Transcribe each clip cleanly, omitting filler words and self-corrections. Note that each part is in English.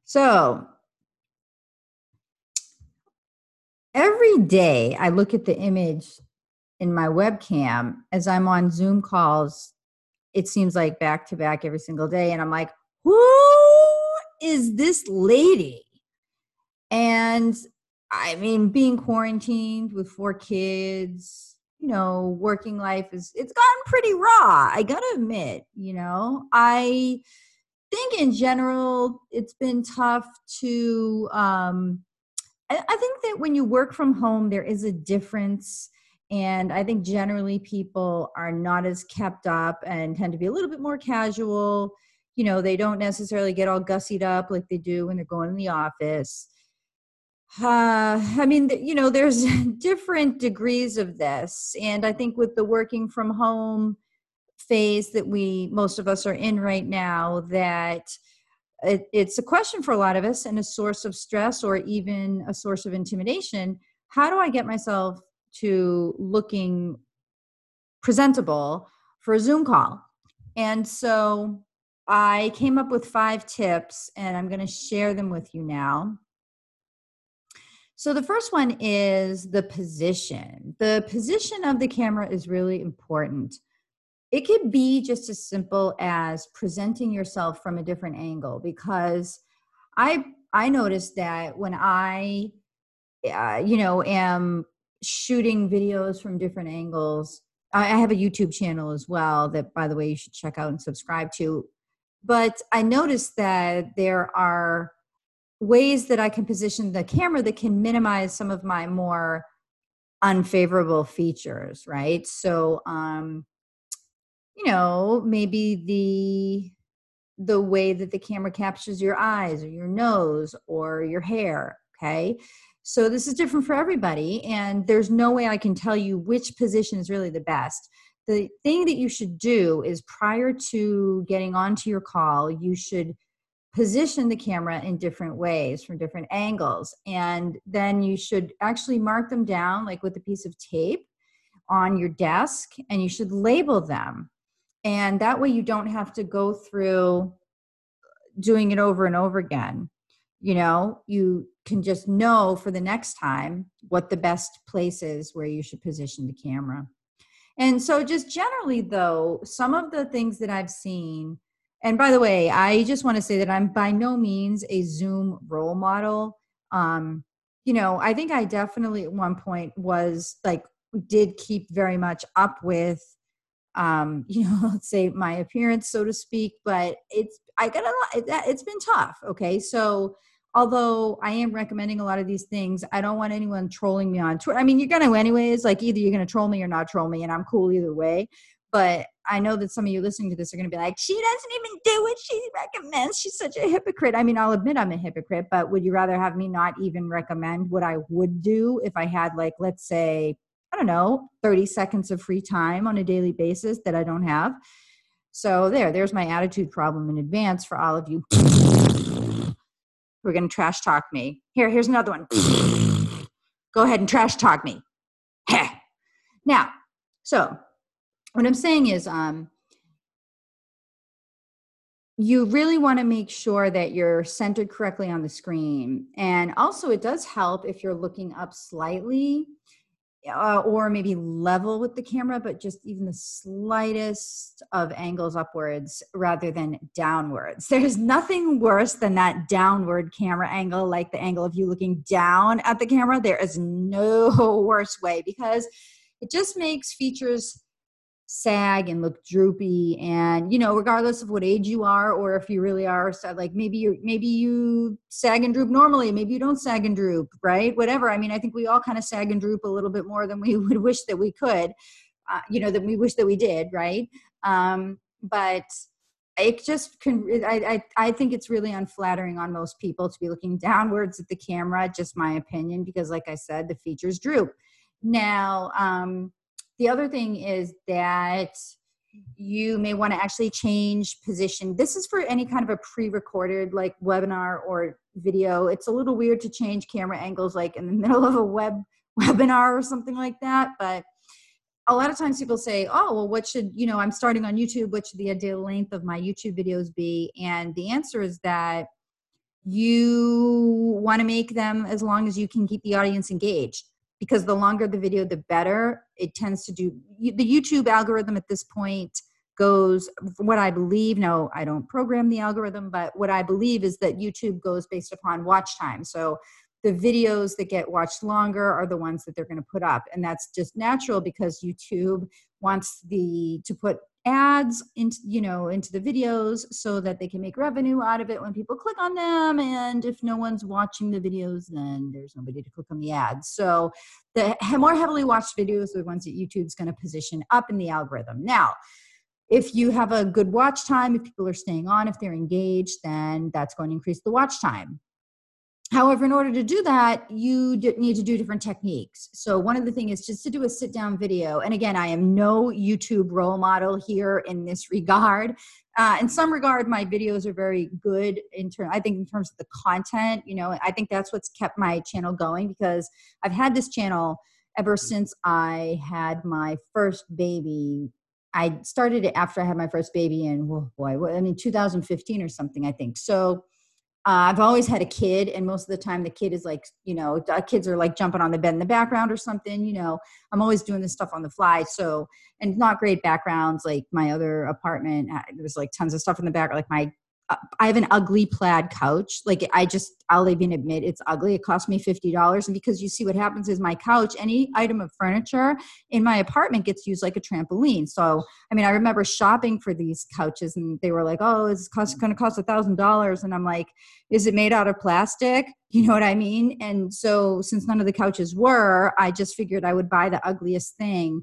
So every day I look at the image in my webcam as I'm on Zoom calls. It seems like back to back every single day. And I'm like, who is this lady? And I mean, being quarantined with 4 kids, working life it's gotten pretty raw. I gotta admit, I think in general, it's been tough to, I think that when you work from home, there is a difference. And I think generally people are not as kept up and tend to be a little bit more casual. They don't necessarily get all gussied up like they do when they're going in the office. I mean, there's different degrees of this. And I think with the working from home phase that most of us are in right now, that it's a question for a lot of us and a source of stress or even a source of intimidation. How do I get myself to looking presentable for a Zoom call? And so I came up with 5 tips and I'm going to share them with you now. So the first one is the position. The position of the camera is really important. It could be just as simple as presenting yourself from a different angle, because I noticed that when I am shooting videos from different angles. I have a YouTube channel as well that, by the way, you should check out and subscribe to. But I noticed that there are ways that I can position the camera that can minimize some of my more unfavorable features, right? So, maybe the way that the camera captures your eyes or your nose or your hair, okay? So this is different for everybody, and there's no way I can tell you which position is really the best. The thing that you should do is, prior to getting onto your call, you should position the camera in different ways from different angles. And then you should actually mark them down, like with a piece of tape on your desk, and you should label them. And that way you don't have to go through doing it over and over again. You can just know for the next time what the best place is where you should position the camera. And so just generally, though, some of the things that I've seen, and by the way, I just want to say that I'm by no means a Zoom role model. I think I definitely at one point did keep very much up with, let's say my appearance, so to speak, but it's been tough. Okay. So although I am recommending a lot of these things, I don't want anyone trolling me on Twitter. I mean, you're going to anyways, like either you're going to troll me or not troll me, and I'm cool either way. But I know that some of you listening to this are going to be like, she doesn't even do what she recommends. She's such a hypocrite. I mean, I'll admit I'm a hypocrite, but would you rather have me not even recommend what I would do if I had, like, let's say, I don't know, 30 seconds of free time on a daily basis that I don't have? So there's my attitude problem in advance for all of you. We're going to trash talk me. Here's another one. Go ahead and trash talk me. Now, so what I'm saying is, you really want to make sure that you're centered correctly on the screen. And also it does help if you're looking up slightly, or maybe level with the camera, but just even the slightest of angles upwards rather than downwards. There's nothing worse than that downward camera angle, like the angle of you looking down at the camera. There is no worse way, because it just makes features sag and look droopy. And regardless of what age you are, or if you really are, like maybe you sag and droop normally, maybe you don't sag and droop, right? Whatever. I mean, I think we all kind of sag and droop a little bit more than we would wish that we could, than we wish that we did, right? But it just I think it's really unflattering on most people to be looking downwards at the camera, just my opinion, because like I said, the features droop. Now, the other thing is that you may want to actually change position. This is for any kind of a pre-recorded like webinar or video. It's a little weird to change camera angles like in the middle of a webinar or something like that. But a lot of times people say, oh, well, what should, I'm starting on YouTube, what should the ideal length of my YouTube videos be? And the answer is that you want to make them as long as you can keep the audience engaged, because the longer the video, the better. It tends to do, the YouTube algorithm at this point goes, what I believe, no, I don't program the algorithm, but what I believe is that YouTube goes based upon watch time. So the videos that get watched longer are the ones that they're going to put up. And that's just natural because YouTube wants to put ads into, into the videos so that they can make revenue out of it when people click on them. And if no one's watching the videos, then there's nobody to click on the ads. So the more heavily watched videos are the ones that YouTube's going to position up in the algorithm. Now, if you have a good watch time, if people are staying on, if they're engaged, then that's going to increase the watch time. However, in order to do that, you need to do different techniques. So one of the things is just to do a sit down video. And again, I am no YouTube role model here in this regard. In some regard, my videos are very good I think in terms of the content, I think that's what's kept my channel going, because I've had this channel ever since I had my first baby. I started it after I had my first baby in, 2015 or something, I think. So I've always had a kid, and most of the time the kid is like, kids are like jumping on the bed in the background or something, I'm always doing this stuff on the fly. So, and not great backgrounds. Like my other apartment, there's like tons of stuff in the back. Like I have an ugly plaid couch. Like I'll even admit it's ugly. It cost me $50. And because you see what happens is my couch, any item of furniture in my apartment gets used like a trampoline. So, I remember shopping for these couches and they were like, oh, it's going to cost $1,000. And I'm like, is it made out of plastic? You know what I mean? And so since none of the couches were, I just figured I would buy the ugliest thing.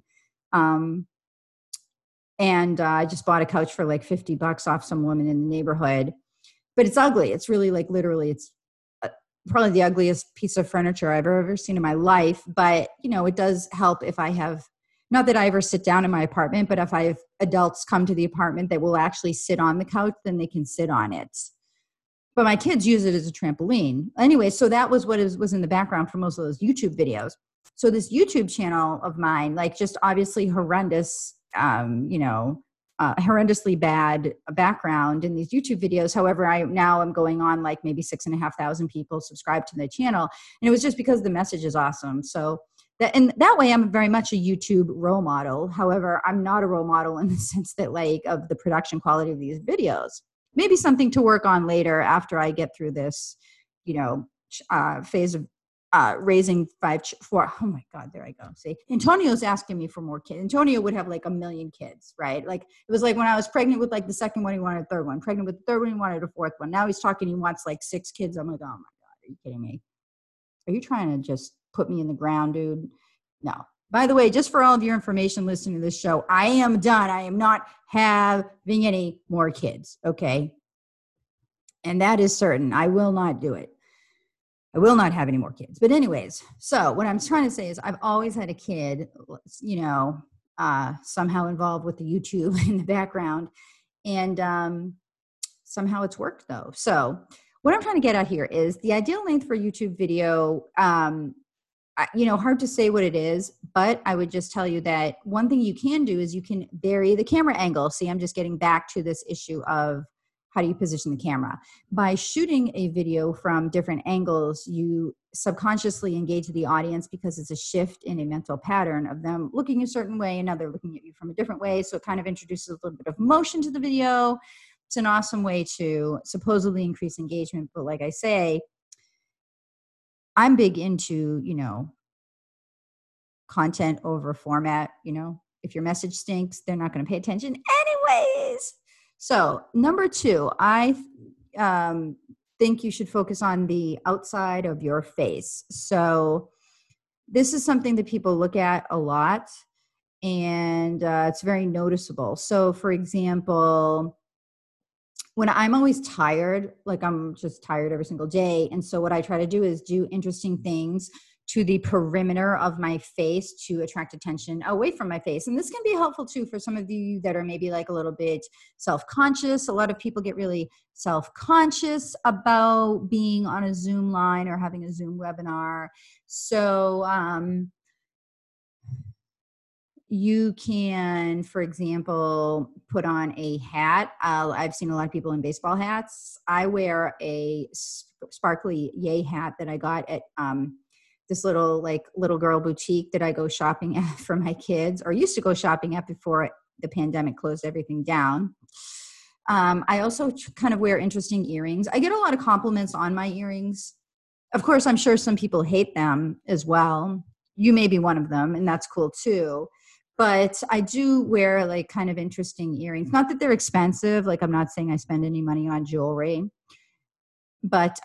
And I just bought a couch for like $50 off some woman in the neighborhood. But it's ugly. It's really like literally, it's probably the ugliest piece of furniture I've ever seen in my life. But, it does help if I have, not that I ever sit down in my apartment, but if I have adults come to the apartment that will actually sit on the couch, then they can sit on it. But my kids use it as a trampoline. Anyway, so that was what was in the background for most of those YouTube videos. So this YouTube channel of mine, like just obviously horrendous, horrendously bad background in these YouTube videos. However, I'm going on like maybe 6,500 people subscribed to the channel. And it was just because the message is awesome. So that way I'm very much a YouTube role model. However, I'm not a role model in the sense that like of the production quality of these videos. Maybe something to work on later after I get through this, phase of raising 4. Oh my God, there I go. See, Antonio's asking me for more kids. Antonio would have like 1 million kids, right? Like it was like when I was pregnant with like the second one, he wanted a third one. Pregnant with the third one, he wanted a fourth one. Now he's talking, he wants like 6 kids. I'm like, oh my God, are you kidding me? Are you trying to just put me in the ground, dude? No. By the way, just for all of your information listening to this show, I am done. I am not having any more kids, okay? And that is certain. I will not do it. I will not have any more kids. But anyways, so what I'm trying to say is I've always had a kid, somehow involved with the YouTube in the background. And somehow it's worked though. So what I'm trying to get at here is the ideal length for a YouTube video, hard to say what it is, but I would just tell you that one thing you can do is you can vary the camera angle. See, I'm just getting back to this issue of how do you position the camera. By shooting a video from different angles, you subconsciously engage the audience because it's a shift in a mental pattern of them looking a certain way and now they're looking at you from a different way. So it kind of introduces a little bit of motion to the video. It's an awesome way to supposedly increase engagement. But like I say, I'm big into, content over format. If your message stinks, they're not going to pay attention anyways. So number 2, I think you should focus on the outside of your face. So this is something that people look at a lot, and it's very noticeable. So for example, when I'm always tired, like I'm just tired every single day. And so what I try to do is do interesting things to the perimeter of my face to attract attention away from my face. And this can be helpful too for some of you that are maybe like a little bit self-conscious. A lot of people get really self-conscious about being on a Zoom line or having a Zoom webinar. So You can, for example, put on a hat. I've seen a lot of people in baseball hats. I wear a sparkly yay hat that I got at this little girl boutique that I go shopping at for my kids, or used to go shopping at before the pandemic closed everything down. I also kind of wear interesting earrings. I get a lot of compliments on my earrings. Of course, I'm sure some people hate them as well. You may be one of them, and that's cool too. But I do wear like kind of interesting earrings. Not that they're expensive. Like, I'm not saying I spend any money on jewelry, but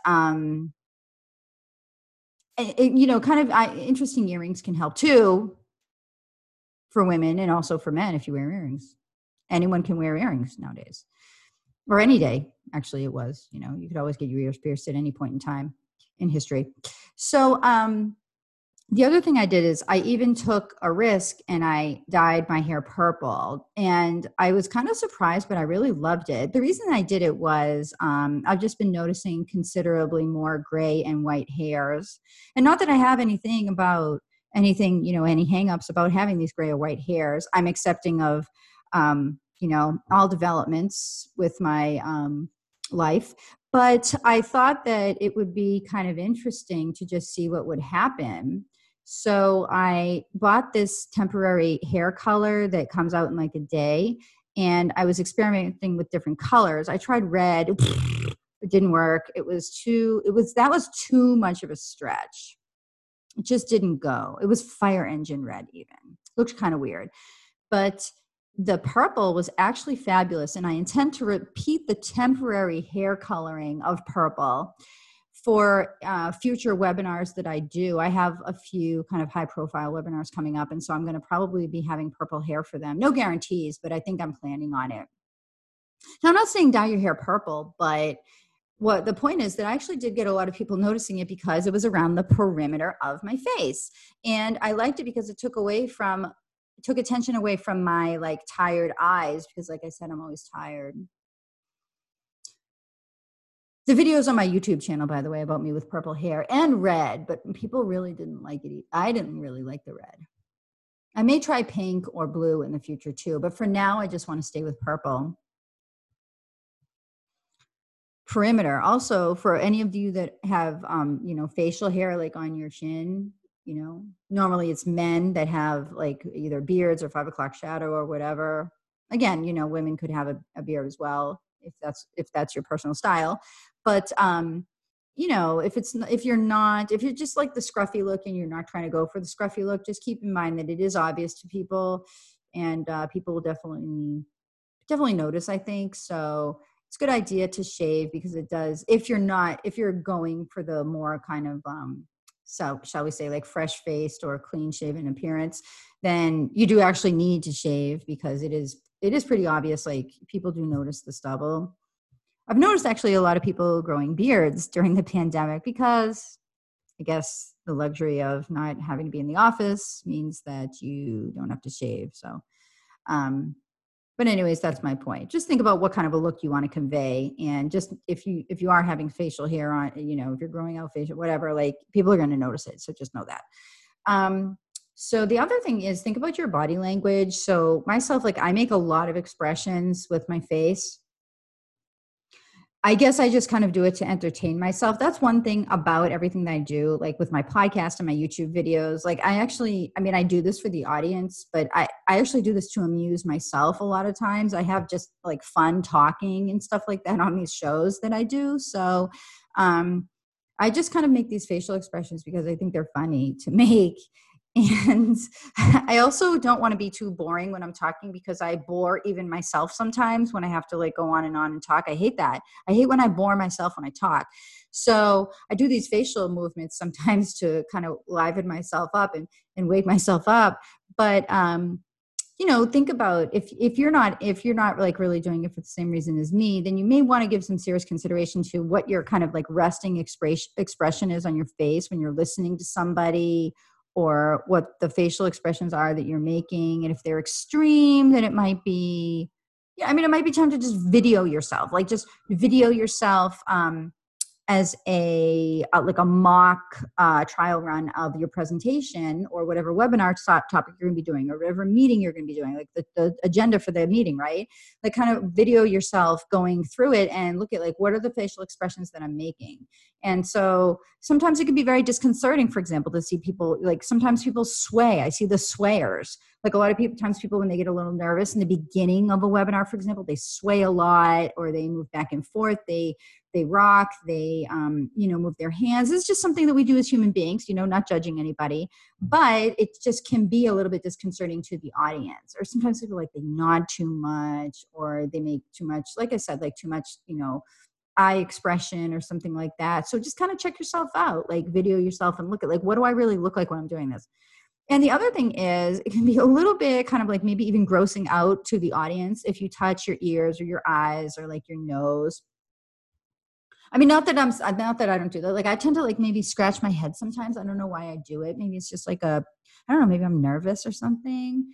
interesting earrings can help too for women and also for men if you wear earrings. Anyone can wear earrings nowadays, or any day. Actually, it was. You could always get your ears pierced at any point in time in history. So, the other thing I did is I even took a risk and I dyed my hair purple. And I was kind of surprised, but I really loved it. The reason I did it was I've just been noticing considerably more gray and white hairs. And not that I have any hangups about having these gray or white hairs. I'm accepting of, all developments with my life. But I thought that it would be kind of interesting to just see what would happen. So I bought this temporary hair color that comes out in like a day. And I was experimenting with different colors. I tried red. It didn't work. That was too much of a stretch. It just didn't go. It was fire engine red even. Looked kind of weird. But the purple was actually fabulous. And I intend to repeat the temporary hair coloring of purple for future webinars that I do. I have a few kind of high profile webinars coming up. And so I'm going to probably be having purple hair for them. No guarantees, but I think I'm planning on it. Now, I'm not saying dye your hair purple, but what the point is that I actually did get a lot of people noticing it because it was around the perimeter of my face. And I liked it because it took attention away from my like tired eyes, because like I said, I'm always tired. The video's on my YouTube channel, by the way, about me with purple hair and red, but people really didn't like it. I didn't really like the red. I may try pink or blue in the future too, but for now, I just want to stay with purple. Perimeter. Also, for any of you that have, facial hair like on your chin, normally it's men that have like either beards or 5 o'clock shadow or whatever. Again, women could have a beard as well if that's your personal style. But if you're just like the scruffy look and you're not trying to go for the scruffy look, just keep in mind that it is obvious to people, and people will definitely notice, I think. So it's a good idea to shave, because it does, if you're going for the more kind of so shall we say like fresh faced or clean shaven appearance, then you do actually need to shave, because it is pretty obvious. Like, people do notice the stubble. I've noticed actually a lot of people growing beards during the pandemic, because I guess the luxury of not having to be in the office means that you don't have to shave. So, but anyways, that's my point. Just think about what kind of a look you want to convey. And just if you are having facial hair on, if you're growing out facial, whatever, like, people are going to notice it. So just know that. So the other thing is, think about your body language. So myself, like, I make a lot of expressions with my face. I guess I just kind of do it to entertain myself. That's one thing about everything that I do, like with my podcast and my YouTube videos. Like, I do this for the audience, but I actually do this to amuse myself a lot of times. I have just like fun talking and stuff like that on these shows that I do. So I just kind of make these facial expressions because I think they're funny to make. And I also don't want to be too boring when I'm talking, because I bore even myself sometimes when I have to like go on and talk. I hate that. I hate when I bore myself when I talk. So I do these facial movements sometimes to kind of liven myself up and wake myself up. But, think about if you're not like really doing it for the same reason as me, then you may want to give some serious consideration to what your kind of like resting expression is on your face when you're listening to somebody, or what the facial expressions are that you're making. And if they're extreme, then it might be time to just video yourself, as a like a mock trial run of your presentation or whatever webinar topic you're going to be doing or whatever meeting you're going to be doing, like the agenda for the meeting, right? Like kind of video yourself going through it and look at like, what are the facial expressions that I'm making? And so sometimes it can be very disconcerting, for example, to see people, like sometimes people sway. I see the swayers. Like a lot of times people, when they get a little nervous in the beginning of a webinar, for example, they sway a lot or they move back and forth. They rock, they, move their hands. It's just something that we do as human beings, not judging anybody, but it just can be a little bit disconcerting to the audience. Or sometimes people like they nod too much or they make too much, like I said, like too much, eye expression or something like that. So just kind of check yourself out, like video yourself and look at like, what do I really look like when I'm doing this? And the other thing is it can be a little bit kind of like maybe even grossing out to the audience if you touch your ears or your eyes or like your nose. I mean, not that I don't do that. Like I tend to like maybe scratch my head sometimes. I don't know why I do it. Maybe it's just like I don't know, maybe I'm nervous or something.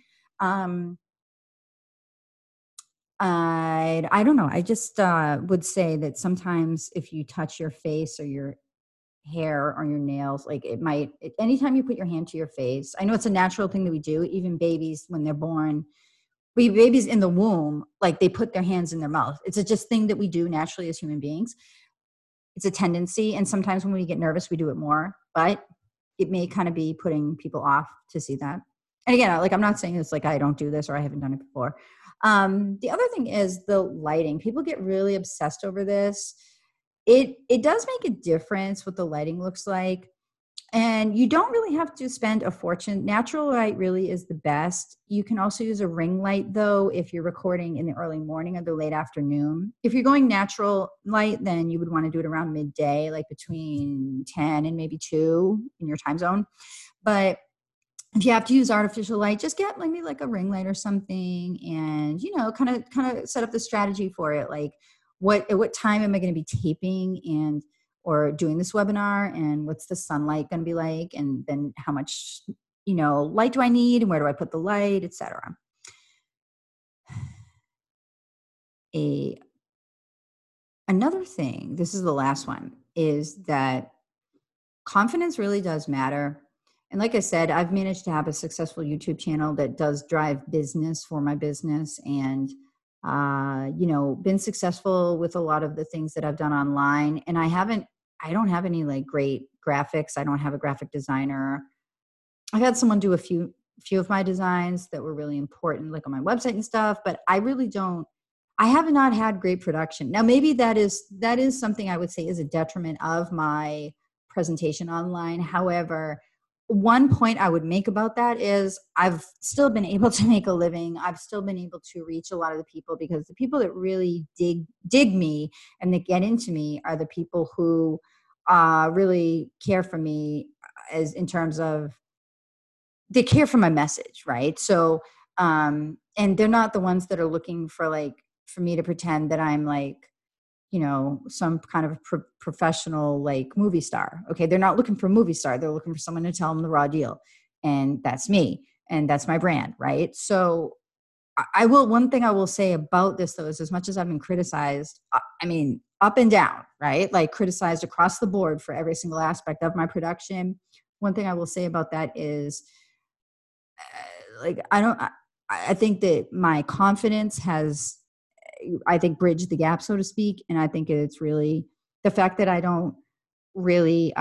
I don't know. I just would say that sometimes if you touch your face or your hair or your nails, like anytime you put your hand to your face, I know it's a natural thing that we do. Even babies, when they're born, babies in the womb, like they put their hands in their mouth. It's a just thing that we do naturally as human beings. It's a tendency. And sometimes when we get nervous, we do it more, but it may kind of be putting people off to see that. And again, like, I'm not saying it's like I don't do this or I haven't done it before. The other thing is the lighting. People get really obsessed over this. It does make a difference what the lighting looks like. And you don't really have to spend a fortune. Natural light really is the best. You can also use a ring light, though, if you're recording in the early morning or the late afternoon. If you're going natural light, then you would want to do it around midday, like between 10 and maybe 2 in your time zone. But if you have to use artificial light, just get maybe like a ring light or something and, kind of set up the strategy for it. Like at what time am I going to be taping or doing this webinar, and what's the sunlight going to be like, and then how much light do I need, and where do I put the light, etc. Another thing, this is the last one, is that confidence really does matter. And like I said, I've managed to have a successful YouTube channel that does drive business for my business, and been successful with a lot of the things that I've done online. And I don't have any like great graphics. I don't have a graphic designer. I've had someone do a few of my designs that were really important, like on my website and stuff, but I have not had great production. Now, maybe that is something I would say is a detriment of my presentation online. However, one point I would make about that is I've still been able to make a living. I've still been able to reach a lot of the people, because the people that really dig me and that get into me are the people who really care for me, as in terms of they care for my message, right? So, and they're not the ones that are looking for me to pretend that I'm like, some kind of professional like movie star. Okay. They're not looking for a movie star. They're looking for someone to tell them the raw deal. And that's me. And that's my brand. Right. So one thing I will say about this though, is as much as I've been criticized, I mean, up and down, right? Like criticized across the board for every single aspect of my production. One thing I will say about that is I think that my confidence has, I think, bridged the gap, so to speak. And I think it's really the fact that I don't really,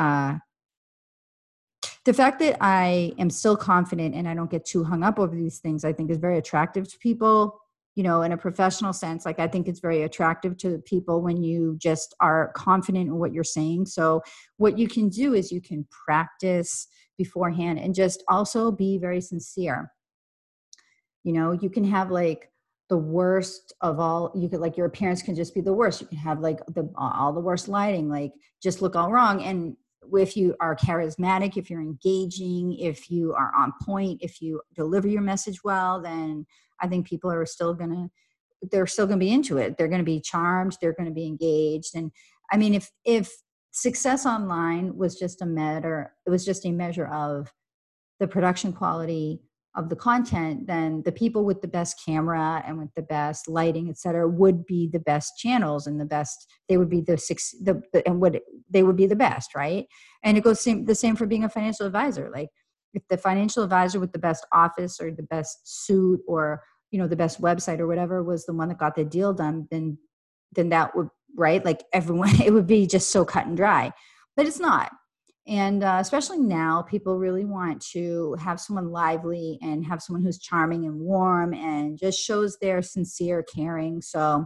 the fact that I am still confident and I don't get too hung up over these things, I think is very attractive to people, in a professional sense. Like, I think it's very attractive to people when you just are confident in what you're saying. So what you can do is you can practice beforehand and just also be very sincere. You can have like the worst of all. You could, like, your appearance can just be the worst. You can have like all the worst lighting, like just look all wrong. And if you are charismatic, if you're engaging, if you are on point, if you deliver your message well, then I think people are they're still going to be into it. They're going to be charmed. They're going to be engaged. And I mean, if success online was just a measure of the production quality of the content, then the people with the best camera and with the best lighting, et cetera, would be the best channels and the best, they would be they would be the best, right? And it goes the same for being a financial advisor. Like if the financial advisor with the best office or the best suit or, the best website or whatever was the one that got the deal done, then that would, right? Like everyone, it would be just so cut and dry, but it's not. And especially now, people really want to have someone lively and have someone who's charming and warm and just shows their sincere caring. So,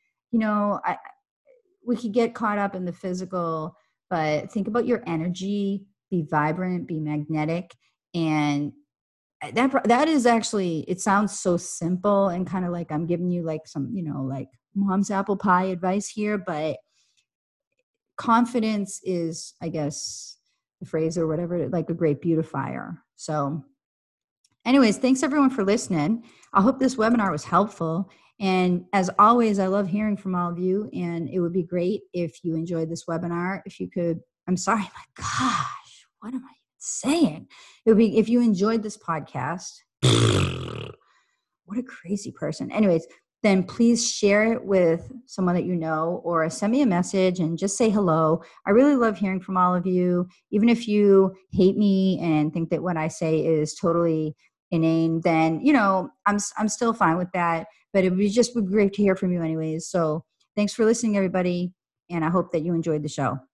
we could get caught up in the physical, but think about your energy, be vibrant, be magnetic. And that is actually, it sounds so simple and kind of like I'm giving you like some, like mom's apple pie advice here, but confidence is, I guess, the phrase or whatever, like a great beautifier. So anyways, thanks everyone for listening. I hope this webinar was helpful. And as always, I love hearing from all of you. And it would be great if you enjoyed this webinar. If you could, I'm sorry, my gosh, what am I saying? It would be, if you enjoyed this podcast, what a crazy person. Anyways, then please share it with someone that you know, or send me a message and just say hello. I really love hearing from all of you. Even if you hate me and think that what I say is totally inane, then, I'm still fine with that. But it would just be great to hear from you anyways. So thanks for listening, everybody. And I hope that you enjoyed the show.